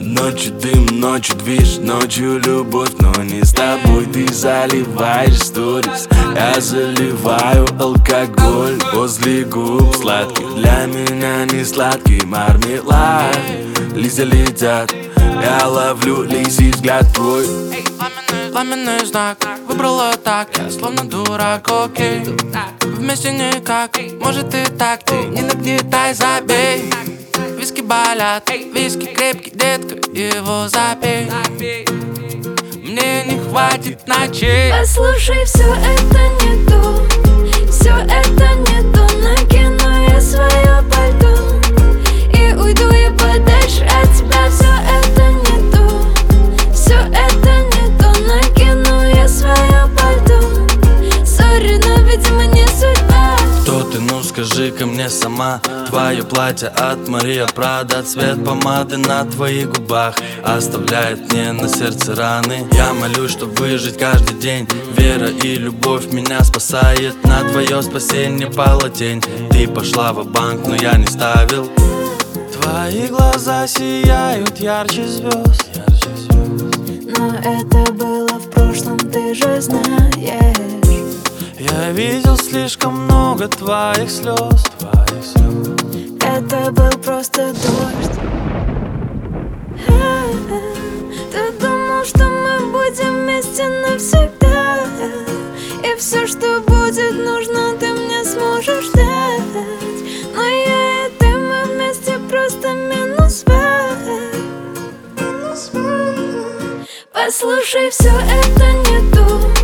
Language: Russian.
Ночью дым, ночью движ, ночью любовь, но не с тобой. Ты заливаешь сторис, я заливаю алкоголь возле губ сладких. Для меня не сладкий мармелад. Листья летят, я ловлю лисий взгляд твой. Пламенный знак, выбрала так, я словно дурак, окей. Вместе никак, может и так, ты не нагнетай, забей. Виски болят, виски крепкий, детка, его запей. Мне не хватит ночей. Послушай, все это не то, все это не то. Накину я свое пальто и уйду я подальше от тебя. Все это не то, все это не то. Накину я свое пальто. Сори, но видимо не судьба. Кто ты, ну скажи-ка мне сама. Твое платье от Мария Прада, цвет помады на твоих губах оставляет мне на сердце раны. Я молюсь, чтоб выжить каждый день. Вера и любовь меня спасает. На твое спасение пала тень. Ты пошла ва-банк, но я не ставил. Твои глаза сияют ярче звезд. Но это было в прошлом, ты же знаешь. Я видел слишком много твоих слез. Это был просто дождь. Ты думал, что мы будем вместе навсегда, и все, что будет нужно, ты мне сможешь дать. Но я и ты, мы вместе просто минус два. Послушай, все это не то,